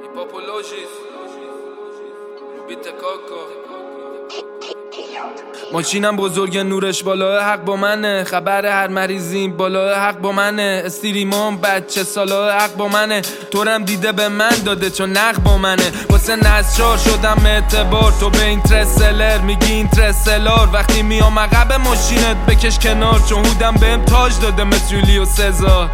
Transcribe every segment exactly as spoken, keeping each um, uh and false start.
Hipopologis Rubita Coco ماشینم بزرگ نورش بالا حق با منه، خبر هر مریضیم بالا حق با منه، استریمام بچه سالا حق با منه، تورم دیده به من داده چون نق با منه، واسه نزچار شدم اعتبار، تو به این ترسلر میگی این ترسلار، وقتی میام عقب ماشینت بکش کنار، چون هودم بهم تاج داده مثل یولیو سزار،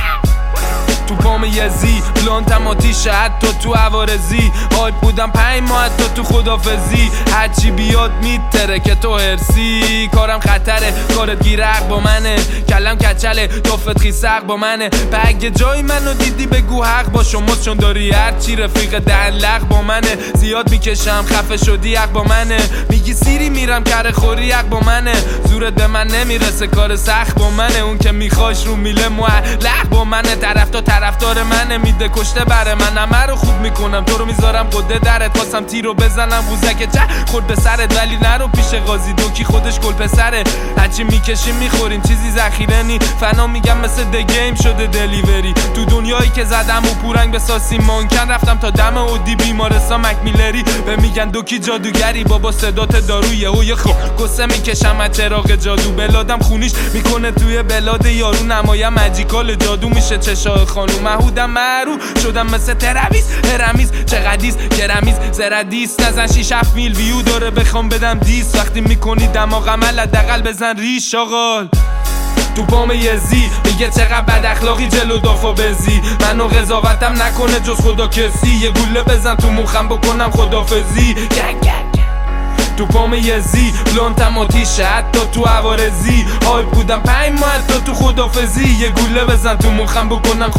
تو پام یزی بلانتم آتیشه حتی تو عوارزی، هایپ بودم پنج ماه حتی تو خدافزی، هرچی بیاد میتره که تو هرسی، کارم خطره کارت گیر حق با منه، کلم کچله دافت خیس حق با منه، پگه جای منو دیدی بگو حق با شماست، چون داری هرچی رفیق دهن لق با منه، زیاد میکشم خفه شدی حق با منه، میگی سیری میرم کره خوری حق با منه، زورت به من نمیرسه کار سخت با منه، اون که میخواش رو میله معلق با منه، طرف تا طرفدار منه میده کشته بره من، همه رو خوب میکنم تو رو میذارم قده درت، خواستم تیرو بزنم ووزک چه خورد به سرت، ولی نرو پیش قاضی دوکی خودش گل پسره، هرچی میکشیم میخوریم چیزی ذخیره نی، فنا میگم مثل دگیم شده دلیوری، تو دنیایی که زدم و پورنگ به ساسی مانکن، رفتم تا دم اودی بیمارستان مکمیلری، به میگن دوکی جادوگری بابا صدات دارویه و یه خو قصه میکشم از چراغ جادو، بلادم خونیش میکنه توی بلاد یارو، نمایم ماجیکال جادو میشه چشای خانوم، محودم معروف شدم مثل ترویز هرمیز، چقدیس گرمیز زردیس، نزن شیش هفت میل ویو داره بخوام بدم دیس، وقتی میکنی دماغم حداقل بزن ریش آقال، تو پام یزی میگه چقدر بد اخلاقی جلو دافا بزی، منو قضاوتم نکنه جز خدا کسی، یه گوله بزن تو مخم بکنم خدافزی، گنگ گنگ تو پام یزی بلانتم آتیشه حتی تو عوارزی، هایپ بودم پنج ماه حتی تو خدافزی، یه گوله بزن تو مخم بکنن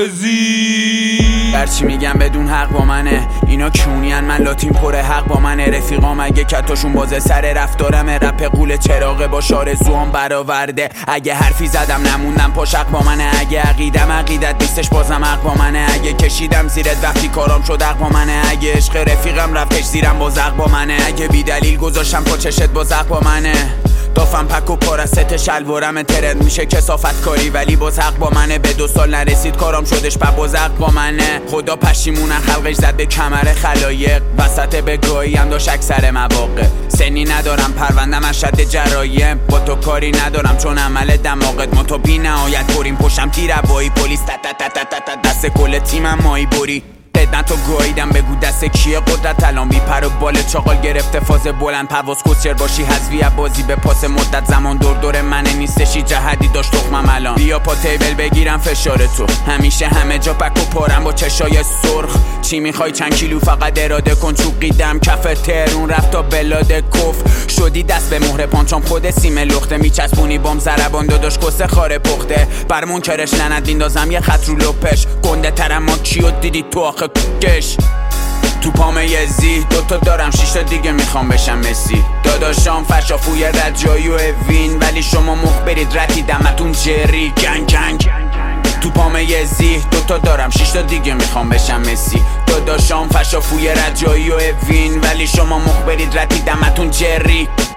خدافزی، هرچی میگم بدون حق با منه، اینا کونین من لاتین پره حق با منه، رفیقام اگه کتاشون بازه سر رفتارم، رپ قول چراغ با شارزوام برآورده، اگه حرفی زدم نموندم پاش حق با منه، اگه عقیدم عقیدت نیستش بازم حق با منه، اگه کشیدم زیرت وقتی کارام شد حق با منه، اگه عشق رفیقم رفتش زیرم باز حق با منه، اگه بی دلیل گذاشتم پا چشت باز حق با منه، دافم پک و پارست شلوارم ترند میشه کسافت کاری، ولی باز حق با منه، به دو سال نرسید کارام شدش پا باز حق با منه، خدا پشیمونن خلقش زد به کمر خلایق، وسط بگاهی هم داشت اکثر مواقع، سنی ندارم پروندم از شد جرایم، با تو کاری ندارم چون عمل دماغت، ما تو بی نهایت بریم پشتم تیر هوایی، پلیس تا تا تا تا تا دست کل تیمم مایی بری، خدمت و گاییدم بگو دست کیه قدرت الان بی پر و بال چاقال گرفته فاز بلند پرواز کسچر باشی حذفی بازی به پاس مدت زمان دور دور منه نیستشی جهدی داشت تخمم الان، بیا پا تیبل بگیرم فشار تو، همیشه همه جا پک و پارم با چشای سرخ، چی میخوای چند کیلو فقط اراده کن، چوقیدم کف ترون رفت تا بلاد کف، شدی دست به مهر پانچام خود سیم لخته، میچسبونی بام زربان داداش کسه خاره پخته، بر منکرش لعنت بیندازم یه خط رو لپش، گنده ترم ما کیو دیدی تو آخه کش، تو پام یزی دوتا دارم شیشتا دیگه میخوام بشم مسی، داداشام فشافوی رجایی و اوین، ولی شما مخبرید رتی دمتون جری گنگ گنگ، تو پام یزی دوتا دارم شیشتا دیگه میخوام بشم مسی، داداشام فشافوی رجایی و اوین، ولی شما مخبرید رتی دمتون جری